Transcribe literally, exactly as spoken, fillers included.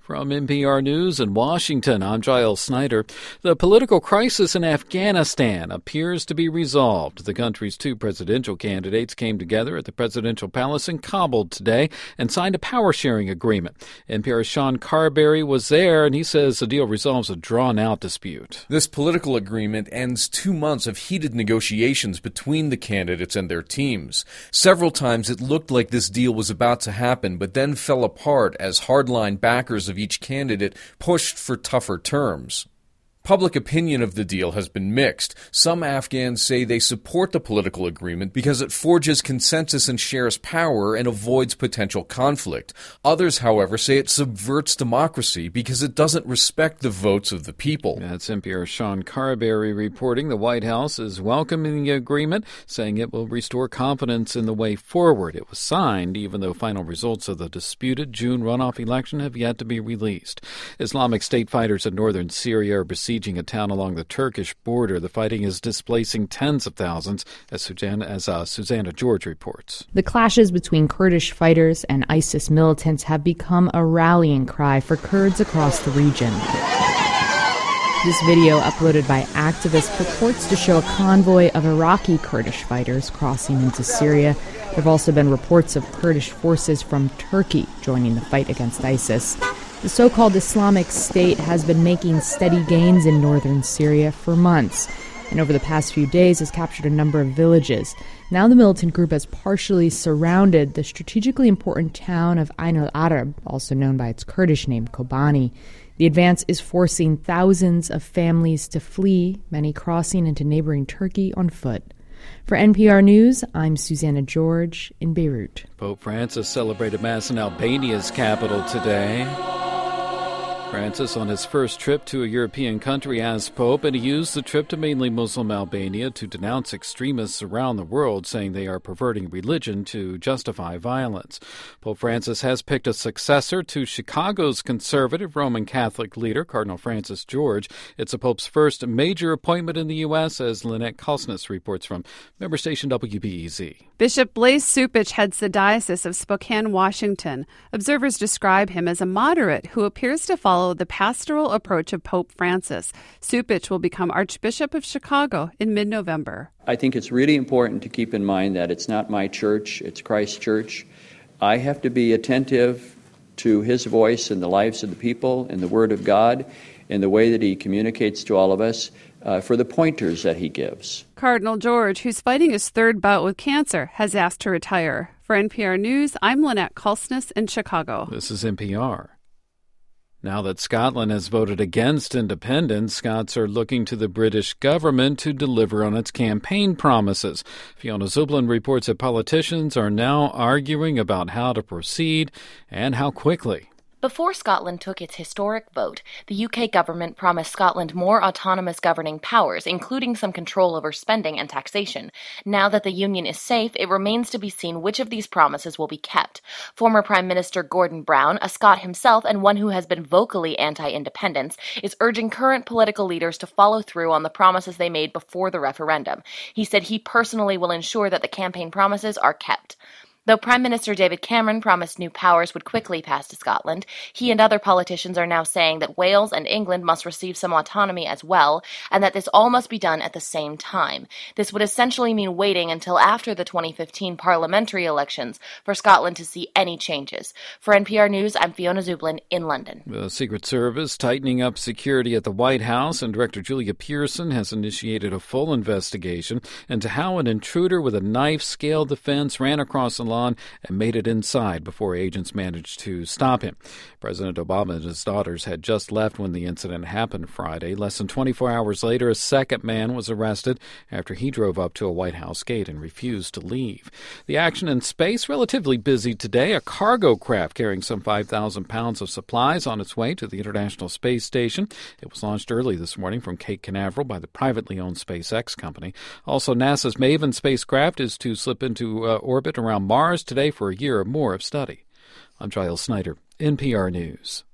From N P R News in Washington, I'm Giles Snyder. The political crisis in Afghanistan appears to be resolved. The country's two presidential candidates came together at the presidential palace in Kabul today and signed a power-sharing agreement. N P R's Sean Carberry was there, and he says the deal resolves a drawn-out dispute. This political agreement ends two months of heated negotiations between the candidates and their teams. Several times it looked like this deal was about to happen, but then fell apart as hardline backers of each candidate pushed for tougher terms. Public opinion of the deal has been mixed. Some Afghans say they support the political agreement because it forges consensus and shares power and avoids potential conflict. Others, however, say it subverts democracy because it doesn't respect the votes of the people. That's N P R's Sean Carberry reporting. The White House is welcoming the agreement, saying it will restore confidence in the way forward. It was signed, even though final results of the disputed June runoff election have yet to be released. Islamic State fighters in northern Syria are besieging a town along the Turkish border. The fighting is displacing tens of thousands, as Susanna, as, uh, Susanna George reports. The clashes between Kurdish fighters and ISIS militants have become a rallying cry for Kurds across the region. This video, uploaded by activists, purports to show a convoy of Iraqi Kurdish fighters crossing into Syria. There have also been reports of Kurdish forces from Turkey joining the fight against ISIS. The so-called Islamic State has been making steady gains in northern Syria for months, and over the past few days has captured a number of villages. Now the militant group has partially surrounded the strategically important town of Ain al-Arab, also known by its Kurdish name, Kobani. The advance is forcing thousands of families to flee, many crossing into neighboring Turkey on foot. For N P R News, I'm Susanna George in Beirut. Pope Francis celebrated Mass in Albania's capital today. Francis on his first trip to a European country as Pope, and he used the trip to mainly Muslim Albania to denounce extremists around the world, saying they are perverting religion to justify violence. Pope Francis has picked a successor to Chicago's conservative Roman Catholic leader, Cardinal Francis George. It's the Pope's first major appointment in the U S, as Lynette Kalsness reports from member station W B E Z. Bishop Blaise Cupich heads the Diocese of Spokane, Washington. Observers describe him as a moderate who appears to follow the pastoral approach of Pope Francis. Cupich will become Archbishop of Chicago in mid-November. I think it's really important to keep in mind that it's not my church, it's Christ's church. I have to be attentive to his voice in the lives of the people, in the Word of God, in the way that he communicates to all of us, uh, for the pointers that he gives. Cardinal George, who's fighting his third bout with cancer, has asked to retire. For N P R News, I'm Lynette Kalsness in Chicago. This is N P R. Now that Scotland has voted against independence, Scots are looking to the British government to deliver on its campaign promises. Fiona Zublin reports that politicians are now arguing about how to proceed and how quickly. Before Scotland took its historic vote, the U K government promised Scotland more autonomous governing powers, including some control over spending and taxation. Now that the Union is safe, it remains to be seen which of these promises will be kept. Former Prime Minister Gordon Brown, a Scot himself and one who has been vocally anti-independence, is urging current political leaders to follow through on the promises they made before the referendum. He said he personally will ensure that the campaign promises are kept. Though Prime Minister David Cameron promised new powers would quickly pass to Scotland, he and other politicians are now saying that Wales and England must receive some autonomy as well, and that this all must be done at the same time. This would essentially mean waiting until after the twenty fifteen parliamentary elections for Scotland to see any changes. For N P R News, I'm Fiona Zublin in London. The Secret Service tightening up security at the White House, and Director Julia Pearson has initiated a full investigation into how an intruder with a knife scaled the fence, ran across the lawn, and made it inside before agents managed to stop him. President Obama and his daughters had just left when the incident happened Friday. Less than twenty-four hours later, a second man was arrested after he drove up to a White House gate and refused to leave. The action in space, relatively busy today. A cargo craft carrying some five thousand pounds of supplies on its way to the International Space Station. It was launched early this morning from Cape Canaveral by the privately owned SpaceX company. Also, NASA's Maven spacecraft is to slip into uh, orbit around Mars today for a year or more of study. I'm Giles Snyder, N P R News.